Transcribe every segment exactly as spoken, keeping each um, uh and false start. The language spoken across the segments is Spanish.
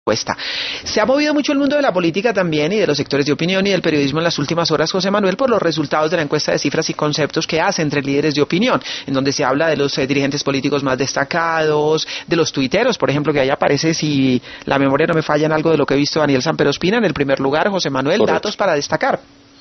encuesta. Se ha movido mucho el mundo de la política también y de los sectores de opinión y del periodismo en las últimas horas, José Manuel, por los resultados de la encuesta de cifras y conceptos que hace entre líderes de opinión, en donde se habla de los eh, dirigentes políticos más destacados, de los tuiteros, por ejemplo, que ahí aparece, si la memoria no me falla, en algo de lo que he visto, Daniel Samperospina en el primer lugar. José Manuel, correcto. Datos para destacar.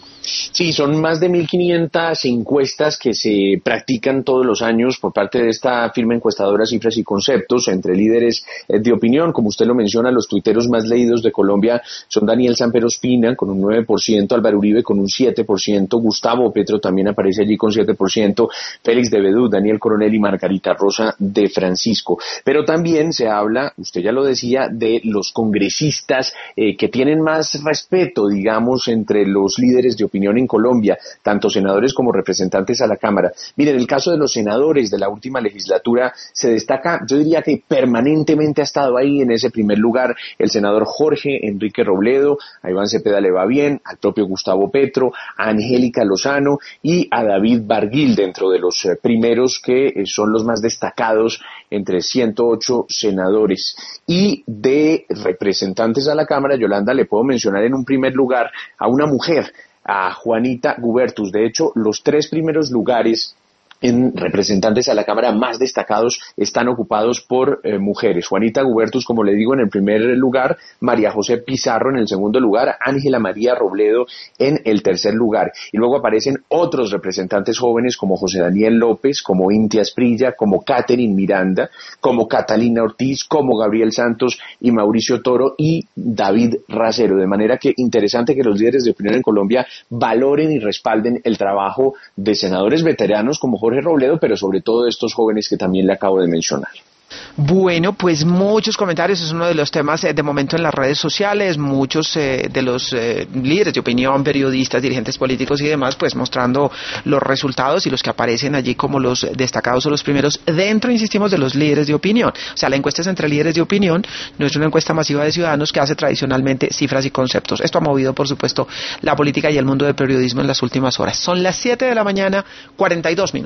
Sí, son más de mil quinientas encuestas que se practican todos los años por parte de esta firma encuestadora Cifras y Conceptos entre líderes de opinión. Como usted lo menciona, los tuiteros más leídos de Colombia son Daniel Samperospina con un nueve por ciento, Álvaro Uribe con un siete por ciento, Gustavo Petro también aparece allí con siete por ciento, Félix de Bedú, Daniel Coronel y Margarita Rosa de Francisco. Pero también se habla, usted ya lo decía, de los congresistas eh, que tienen más respeto, digamos, entre los líderes de opinión en Colombia, tanto senadores como representantes a la Cámara. Miren, el caso de los senadores de la última legislatura se destaca, yo diría que permanentemente ha estado ahí en ese primer lugar, el senador Jorge Enrique Robledo, a Iván Cepeda le va bien, al propio Gustavo Petro, a Angélica Lozano y a David Barguil, dentro de los primeros que son los más destacados entre ciento ocho senadores. Y de representantes a la Cámara, Yolanda, le puedo mencionar en un primer lugar a una mujer, a Juanita Gubertus. De hecho, los tres primeros lugares en representantes a la Cámara más destacados están ocupados por eh, mujeres. Juanita Gubertus, como le digo, en el primer lugar, María José Pizarro en el segundo lugar, Ángela María Robledo en el tercer lugar. Y luego aparecen otros representantes jóvenes como José Daniel López, como Inti Asprilla, como Catherine Miranda, como Catalina Ortiz, como Gabriel Santos y Mauricio Toro y David Racero. De manera que interesante que los líderes de opinión en Colombia valoren y respalden el trabajo de senadores veteranos como Jorge Jorge Robledo, pero sobre todo estos jóvenes que también le acabo de mencionar. Bueno, pues muchos comentarios, es uno de los temas eh, de momento en las redes sociales, muchos eh, de los eh, líderes de opinión, periodistas, dirigentes políticos y demás, pues mostrando los resultados y los que aparecen allí como los destacados o los primeros dentro, insistimos, de los líderes de opinión. O sea, la encuesta es entre líderes de opinión, no es una encuesta masiva de ciudadanos que hace tradicionalmente cifras y conceptos. Esto ha movido, por supuesto, la política y el mundo del periodismo en las últimas horas. Son las siete de la mañana, cuarenta y dos minutos.